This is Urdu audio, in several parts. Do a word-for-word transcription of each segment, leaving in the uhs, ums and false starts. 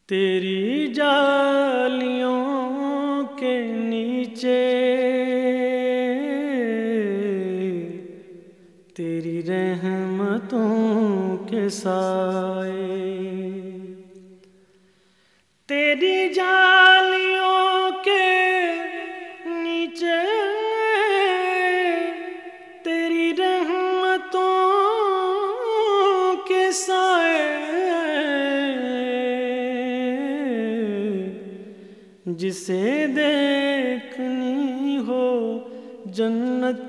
تیری جالیوں کے نیچے تیری رحمتوں کے سائے، تیری جالیوں کے نیچے تیری رحمتوں کے سائے، جسے دیکھنی ہو جنت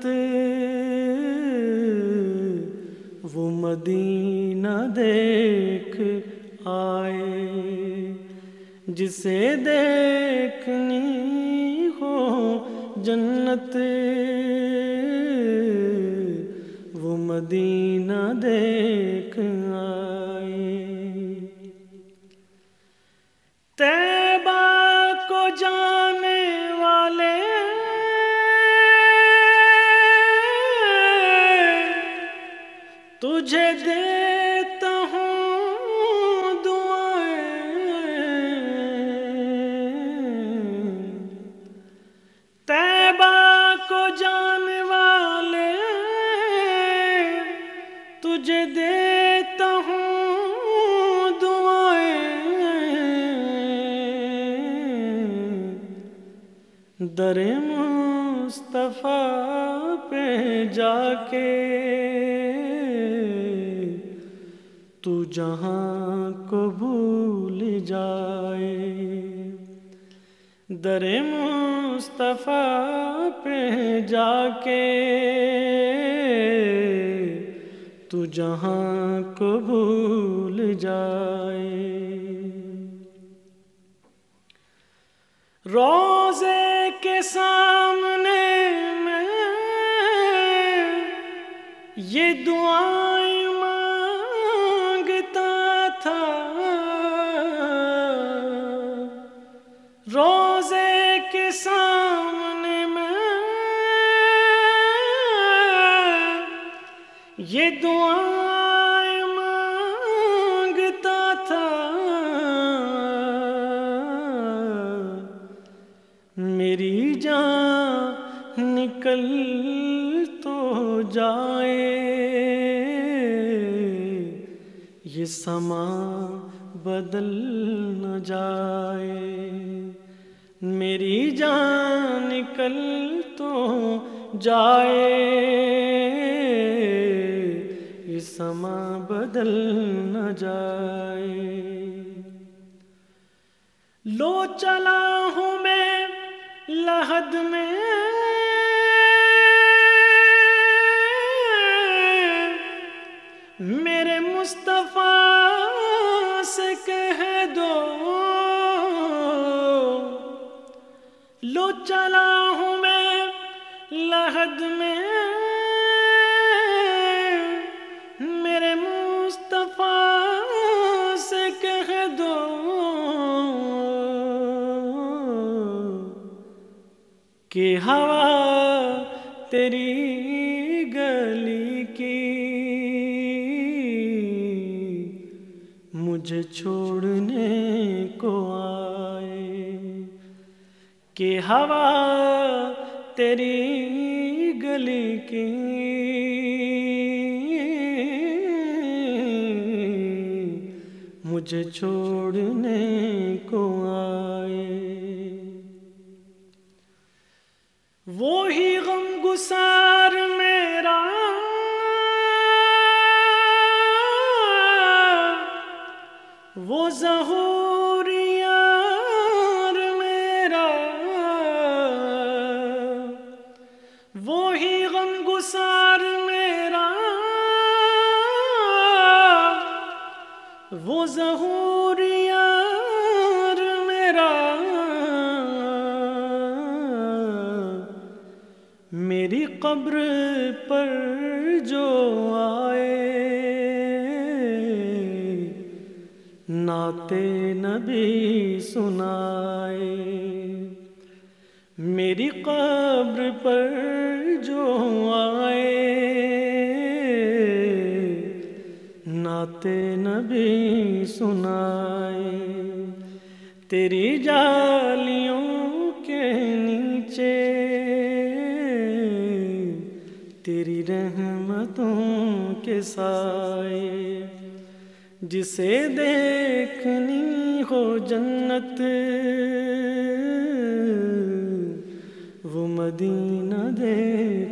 وہ مدینہ دیکھ آئے، جسے دیکھنی ہو جنت وہ مدینہ دیکھ آئے۔ طیبہ کو جانے والے تجھے دیتا ہوں دعائیں، طیبہ کو جانے والے تجھے دیتا ہوں دعائیں، در مصطفیٰ پہ جا کے تو جہاں کو بھول جائے، در مصطفیٰ پہ جا کے تو جہاں کو بھول جائے۔ روضے کے سامنے میں یہ دعائیں مانگتا تھا، روضے کے سامنے میں یہ دعائیں مانگتا تھا، میری جان نکل تو جائے یہ سما بدل نہ جائے، میری جان نکل تو جائے یہ سما بدل نہ جائے۔ لو چلا ہوں میں لحد میں میرے مصطفیٰ سے کہہ دو، لو چلا ہوں میں لحد میں میرے مصطفیٰ سے کہہ دو کہ ہوا تیری گلی کی مجھے چھوڑنے کو آئے، کہ ہوا تیری گلی کی مجھے چھوڑنے کو آئے۔ وہی غم گسار میرا وہ ظہور یار میرا، وہی غم گسار میرا وہ ظہور یار میرا، میری قبر پر جو آئے نعت نبی سنائے، میری قبر پر جو آئے نعت نبی سنائے، تیری جالیوں کے نیچے تیری رحمتوں کے سائے، جسے دیکھنی ہو جنت وہ مدینہ دیکھ